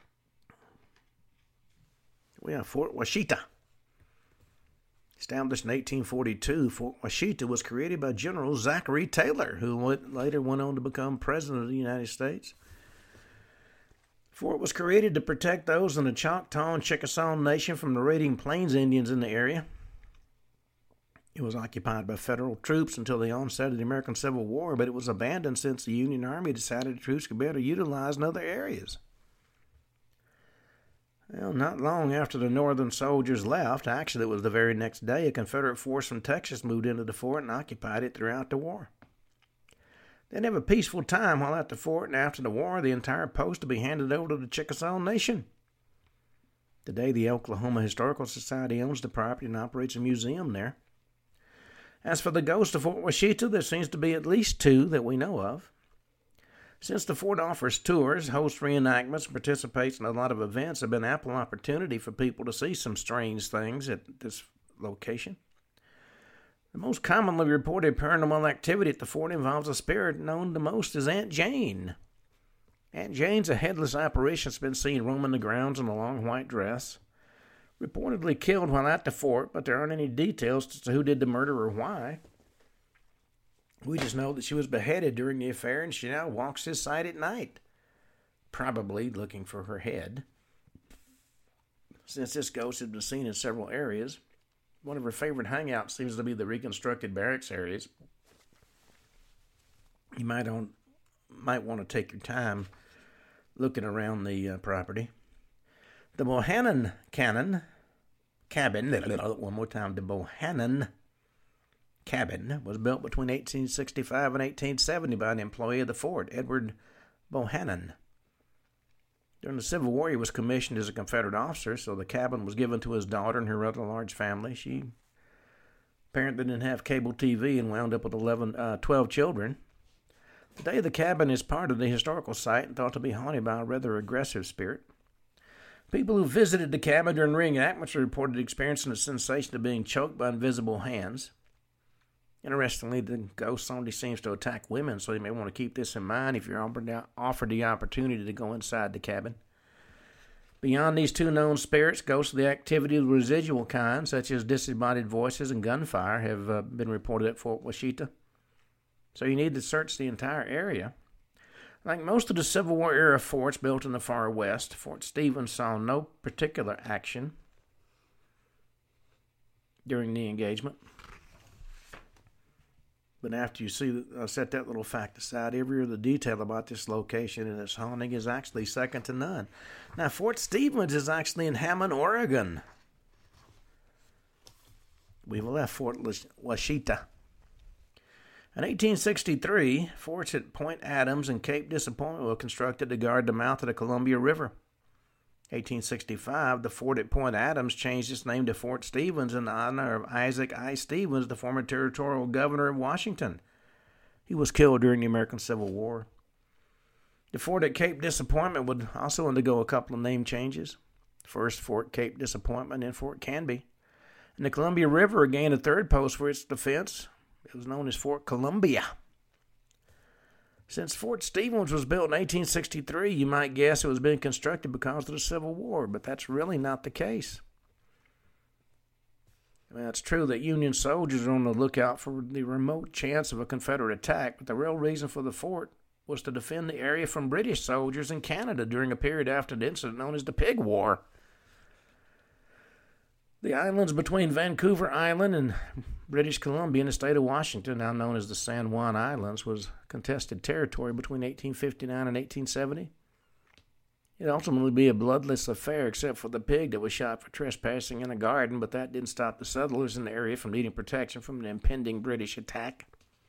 we have Fort Washita. Established in eighteen forty-two, Fort Washita was created by General Zachary Taylor, who went, later went on to become President of the United States. Fort was created to protect those in the Choctaw and Chickasaw Nation from the raiding Plains Indians in the area. It was occupied by federal troops until the onset of the American Civil War, but it was abandoned since the Union Army decided the troops could better utilize in other areas. Well, not long after the Northern soldiers left, actually it was the very next day, a Confederate force from Texas moved into the fort and occupied it throughout the war. They'd have a peaceful time while at the fort, and after the war, the entire post would be handed over to the Chickasaw Nation. Today, the Oklahoma Historical Society owns the property and operates a museum there. As for the ghost of Fort Washita, there seems to be at least two that we know of. Since the fort offers tours, hosts reenactments, and participates in a lot of events, there have been ample opportunity for people to see some strange things at this location. The most commonly reported paranormal activity at the fort involves a spirit known to most as Aunt Jane. Aunt Jane's a headless apparition that's been seen roaming the grounds in a long white dress. Reportedly killed while at the fort, but there aren't any details as to who did the murder or why. We just know that she was beheaded during the affair, and she now walks this site at night, probably looking for her head. Since this ghost has been seen in several areas, one of her favorite hangouts seems to be the reconstructed barracks areas. You might, on, might want to take your time looking around the uh, property. The Bohannon Cannon Cabin, one more time, the Bohannon Cabin was built between eighteen sixty-five and eighteen seventy by an employee of the fort, Edward Bohannon. During the Civil War, he was commissioned as a Confederate officer, so the cabin was given to his daughter and her rather large family. She apparently didn't have cable T V and wound up with eleven, uh, twelve children. Today, the cabin is part of the historical site and thought to be haunted by a rather aggressive spirit. People who visited the cabin during reenactments reported experiencing a sensation of being choked by invisible hands. Interestingly, the ghost only seems to attack women, so you may want to keep this in mind if you're offered the opportunity to go inside the cabin. Beyond these two known spirits, ghosts of the activity of the residual kind, such as disembodied voices and gunfire, have uh, been reported at Fort Washita. So you need to search the entire area. Like most of the Civil War era forts built in the far west, Fort Stevens saw no particular action during the engagement. But after you see, uh, set that little fact aside, every other detail about this location and its haunting is actually second to none. Now, Fort Stevens is actually in Hammond, Oregon. We've left Fort Washita. In eighteen sixty-three, forts at Point Adams and Cape Disappointment were constructed to guard the mouth of the Columbia River. eighteen sixty-five, the fort at Point Adams changed its name to Fort Stevens in honor of Isaac I. Stevens, the former territorial governor of Washington. He was killed during the American Civil War. The fort at Cape Disappointment would also undergo a couple of name changes. First, Fort Cape Disappointment, and Fort Canby. And the Columbia River gained a third post for its defense. It was known as Fort Columbia. Since Fort Stevens was built in eighteen sixty-three, you might guess it was being constructed because of the Civil War, but that's really not the case. I mean, it's true that Union soldiers are on the lookout for the remote chance of a Confederate attack, but the real reason for the fort was to defend the area from British soldiers in Canada during a period after the incident known as the Pig War. The islands between Vancouver Island and British Columbia in the state of Washington, now known as the San Juan Islands, was contested territory between eighteen fifty-nine and eighteen seventy. It ultimately be a bloodless affair except for the pig that was shot for trespassing in a garden, but that didn't stop the settlers in the area from needing protection from an impending British attack.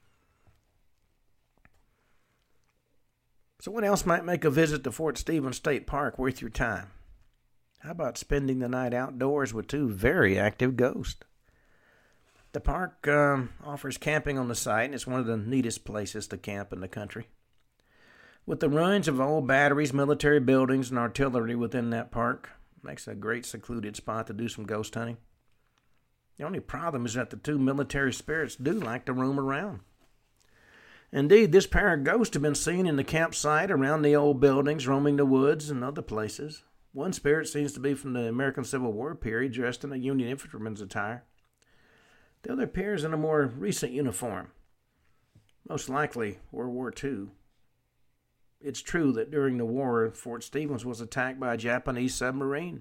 So what else might make a visit to Fort Stevens State Park worth your time? How about spending the night outdoors with two very active ghosts? The park um, offers camping on the site, and it's one of the neatest places to camp in the country. With the ruins of old batteries, military buildings, and artillery within that park, it makes a great secluded spot to do some ghost hunting. The only problem is that the two military spirits do like to roam around. Indeed, this pair of ghosts have been seen in the campsite, around the old buildings, roaming the woods, and other places. One spirit seems to be from the American Civil War period, dressed in a Union infantryman's attire. The other appears in a more recent uniform, most likely World War Two. It's true that during the war, Fort Stevens was attacked by a Japanese submarine.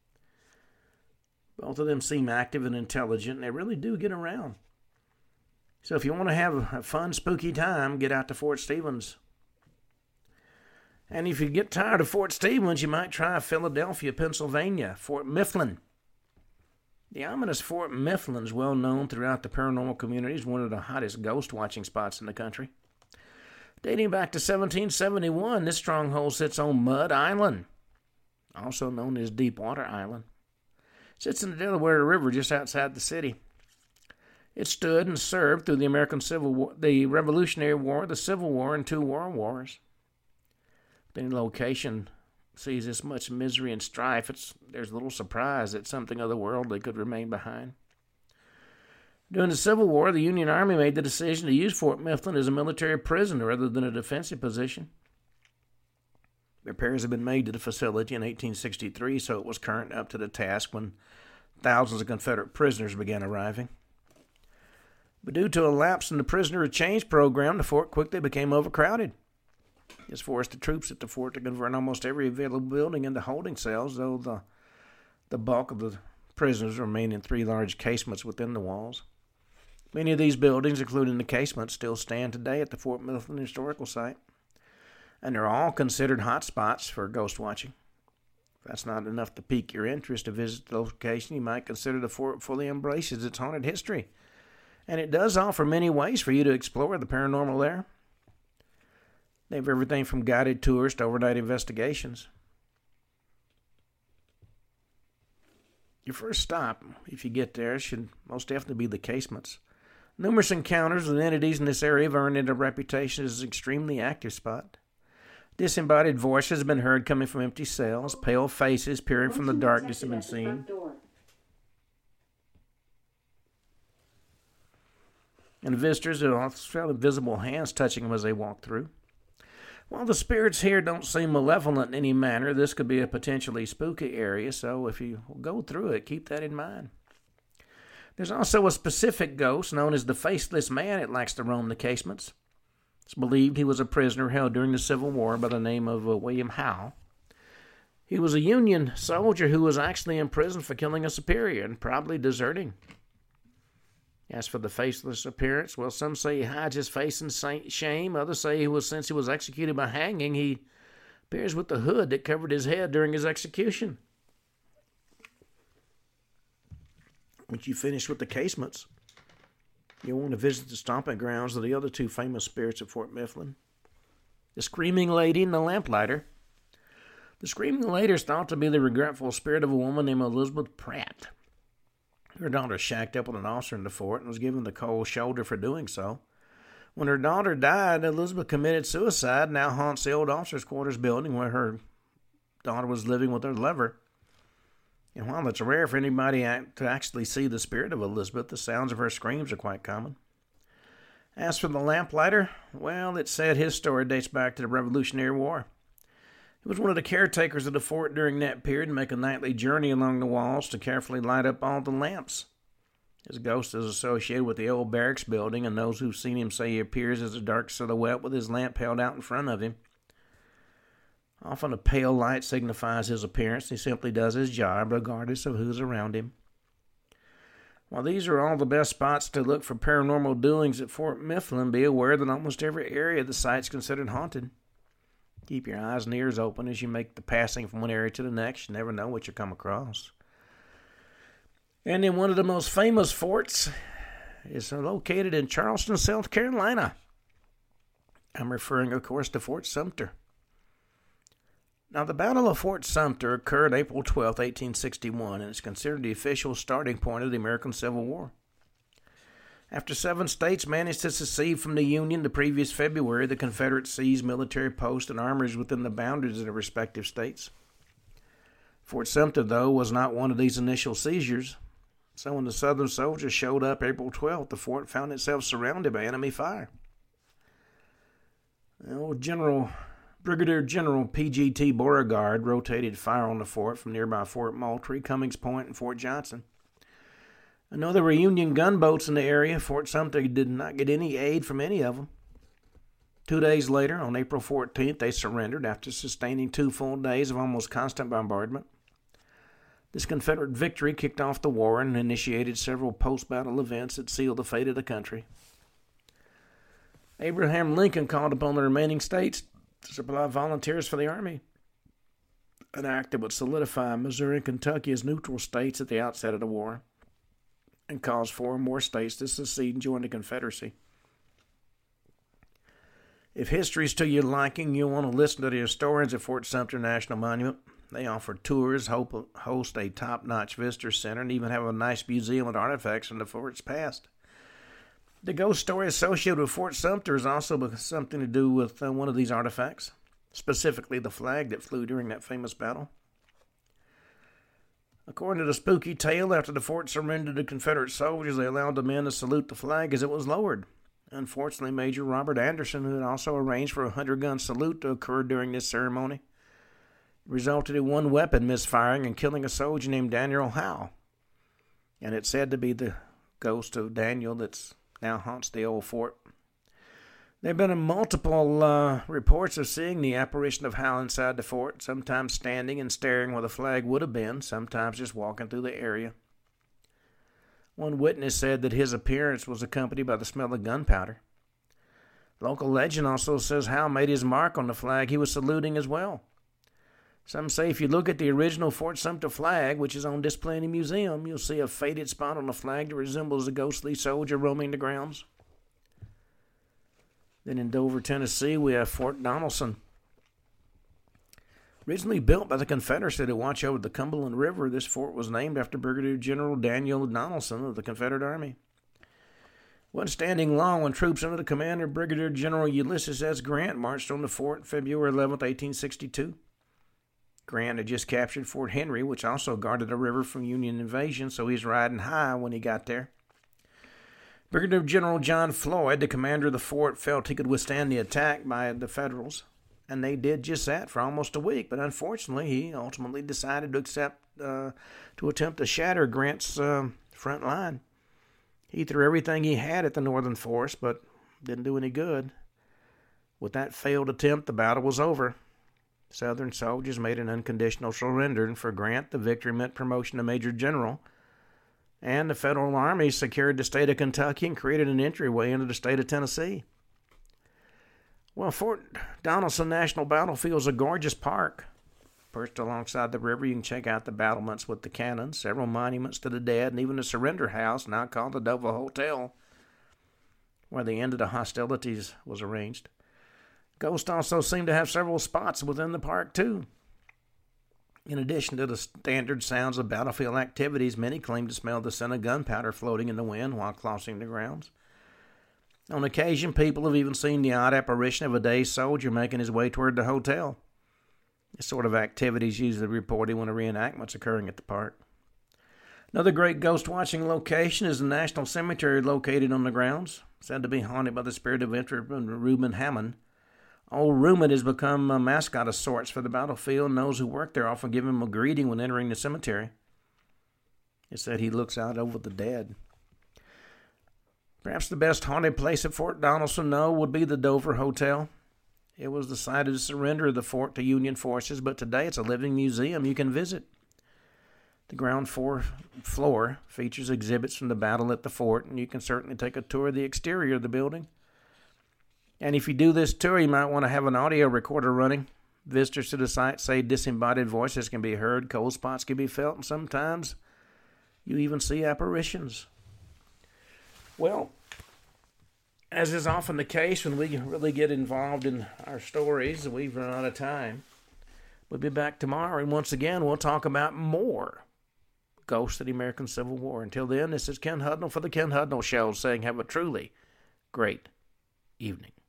Both of them seem active and intelligent, and they really do get around. So if you want to have a fun, spooky time, get out to Fort Stevens. And if you get tired of Fort Stevens, you might try Philadelphia, Pennsylvania, Fort Mifflin. The ominous Fort Mifflin is well known throughout the paranormal community as one of the hottest ghost watching spots in the country. Dating back to seventeen seventy-one, this stronghold sits on Mud Island, also known as Deepwater Island. It sits in the Delaware River just outside the city. It stood and served through the American Civil War, the Revolutionary War, the Civil War, and two World Wars. If any location sees this much misery and strife, it's, there's little surprise that something otherworldly could remain behind. During the Civil War, the Union Army made the decision to use Fort Mifflin as a military prison rather than a defensive position. Repairs had been made to the facility in eighteen sixty-three, so it was current up to the task when thousands of Confederate prisoners began arriving. But due to a lapse in the prisoner of change program, the fort quickly became overcrowded. This forced the troops at the fort to convert almost every available building into holding cells, though the, the bulk of the prisoners remained in three large casements within the walls. Many of these buildings, including the casements, still stand today at the Fort Mifflin Historical Site, and they're all considered hot spots for ghost watching. If that's not enough to pique your interest to visit the location, you might consider the fort fully embraces its haunted history. And it does offer many ways for you to explore the paranormal there. They have everything from guided tours to overnight investigations. Your first stop, if you get there, should most definitely be the casements. Numerous encounters with entities in this area have earned it a reputation as an extremely active spot. Disembodied voices have been heard coming from empty cells. Pale faces peering from the darkness have been seen. And visitors have also felt visible hands touching them as they walk through. While the spirits here don't seem malevolent in any manner, this could be a potentially spooky area, so if you go through it, keep that in mind. There's also a specific ghost known as the Faceless Man that likes to roam the casements. It's believed he was a prisoner held during the Civil War by the name of uh, William Howe. He was a Union soldier who was actually imprisoned for killing a superior and probably deserting. As for the faceless appearance, well, some say he hides his face in shame. Others say he was, since he was executed by hanging, he appears with the hood that covered his head during his execution. Once you finish with the casements, you'll want to visit the stomping grounds of the other two famous spirits of Fort Mifflin, the Screaming Lady and the Lamplighter. The Screaming Lady is thought to be the regretful spirit of a woman named Elizabeth Pratt. Her daughter shacked up with an officer in the fort and was given the cold shoulder for doing so. When her daughter died, Elizabeth committed suicide and now haunts the old officers' quarters building where her daughter was living with her lover. And while it's rare for anybody to actually see the spirit of Elizabeth, the sounds of her screams are quite common. As for the Lamplighter, well, it's said his story dates back to the Revolutionary War. He was one of the caretakers of the fort during that period and make a nightly journey along the walls to carefully light up all the lamps. His ghost is associated with the old barracks building, and those who've seen him say he appears as a dark silhouette with his lamp held out in front of him. Often a pale light signifies his appearance. He simply does his job regardless of who's around him. While these are all the best spots to look for paranormal doings at Fort Mifflin, be aware that almost every area of the site is considered haunted. Keep your eyes and ears open as you make the passing from one area to the next. You never know what you'll come across. And then one of the most famous forts is located in Charleston, South Carolina. I'm referring, of course, to Fort Sumter. Now, the Battle of Fort Sumter occurred April twelfth, eighteen sixty-one, and is considered the official starting point of the American Civil War. After seven states managed to secede from the Union the previous February, the Confederates seized military posts and armories within the boundaries of their respective states. Fort Sumter, though, was not one of these initial seizures. So when the Southern soldiers showed up April twelfth, the fort found itself surrounded by enemy fire. Old General, Brigadier General P G T Beauregard rotated fire on the fort from nearby Fort Moultrie, Cummings Point, and Fort Johnson. I know there were Union gunboats in the area. Fort Sumter did not get any aid from any of them. Two days later, on April fourteenth, they surrendered after sustaining two full days of almost constant bombardment. This Confederate victory kicked off the war and initiated several post-battle events that sealed the fate of the country. Abraham Lincoln called upon the remaining states to supply volunteers for the Army, an act that would solidify Missouri and Kentucky as neutral states at the outset of the war and cause four more states to secede and join the Confederacy. If history's to your liking, you'll want to listen to the historians at Fort Sumter National Monument. They offer tours, host a top-notch visitor center, and even have a nice museum with artifacts from the fort's past. The ghost story associated with Fort Sumter is also something to do with uh, one of these artifacts, specifically the flag that flew during that famous battle. According to the spooky tale, after the fort surrendered to Confederate soldiers, they allowed the men to salute the flag as it was lowered. Unfortunately, Major Robert Anderson, who had also arranged for a hundred-gun salute to occur during this ceremony, resulted in one weapon misfiring and killing a soldier named Daniel Howe. And it's said to be the ghost of Daniel that's now haunts the old fort. There have been multiple uh, reports of seeing the apparition of Howe inside the fort, sometimes standing and staring where the flag would have been, sometimes just walking through the area. One witness said that his appearance was accompanied by the smell of gunpowder. Local legend also says Howe made his mark on the flag he was saluting as well. Some say if you look at the original Fort Sumter flag, which is on display in the museum, you'll see a faded spot on the flag that resembles a ghostly soldier roaming the grounds. Then in Dover, Tennessee, we have Fort Donelson. Originally built by the Confederacy to watch over the Cumberland River, this fort was named after Brigadier General Daniel Donelson of the Confederate Army. Wasn't standing long when troops under the command of Brigadier General Ulysses S. Grant marched on the fort February eleventh, eighteen sixty-two. Grant had just captured Fort Henry, which also guarded the river from Union invasion, so he was riding high when he got there. Brigadier General John Floyd, the commander of the fort, felt he could withstand the attack by the Federals, and they did just that for almost a week. But unfortunately, he ultimately decided to accept uh, to attempt to shatter Grant's uh, front line. He threw everything he had at the Northern force, but didn't do any good. With that failed attempt, the battle was over. Southern soldiers made an unconditional surrender, and for Grant, the victory meant promotion to Major General. And the Federal Army secured the state of Kentucky and created an entryway into the state of Tennessee. Well, Fort Donelson National Battlefield is a gorgeous park. Perched alongside the river, you can check out the battlements with the cannons, several monuments to the dead, and even the surrender house, now called the Dover Hotel, where the end of the hostilities was arranged. Ghosts also seem to have several spots within the park, too. In addition to the standard sounds of battlefield activities, many claim to smell the scent of gunpowder floating in the wind while crossing the grounds. On occasion, people have even seen the odd apparition of a dazed soldier making his way toward the hotel. This sort of activity is usually reported when a reenactment's occurring at the park. Another great ghost-watching location is the National Cemetery located on the grounds, said to be haunted by the spirit of veteran Reuben Hammond. Old Reuben has become a mascot of sorts for the battlefield, and those who work there often give him a greeting when entering the cemetery. It's said he looks out over the dead. Perhaps the best haunted place at Fort Donelson, though, would be the Dover Hotel. It was the site of the surrender of the fort to Union forces, but today it's a living museum you can visit. The ground floor, floor features exhibits from the battle at the fort, and you can certainly take a tour of the exterior of the building. And if you do this tour, you might want to have an audio recorder running. Visitors to the site say disembodied voices can be heard, cold spots can be felt, and sometimes you even see apparitions. Well, as is often the case when we really get involved in our stories, we've run out of time. We'll be back tomorrow, and once again, we'll talk about more ghosts of the American Civil War. Until then, this is Ken Hudnall for the Ken Hudnall Show saying have a truly great evening.